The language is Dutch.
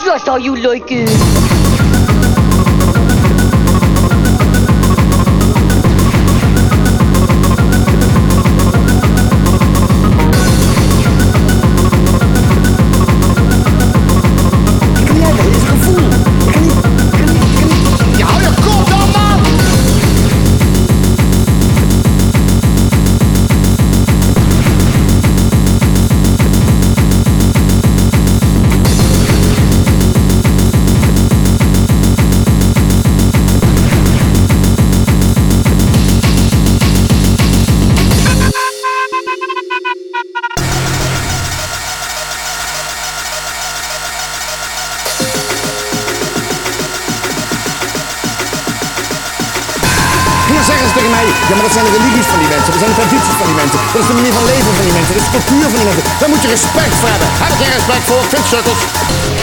Just how you like it. Dan zeggen ze tegen mij, ja maar dat zijn de religies van die mensen, dat zijn de tradities van die mensen, dat is de manier van leven van die mensen, dat is de cultuur van die mensen. Daar moet je respect voor hebben. Heb ik geen respect voor, ik vind sukkels.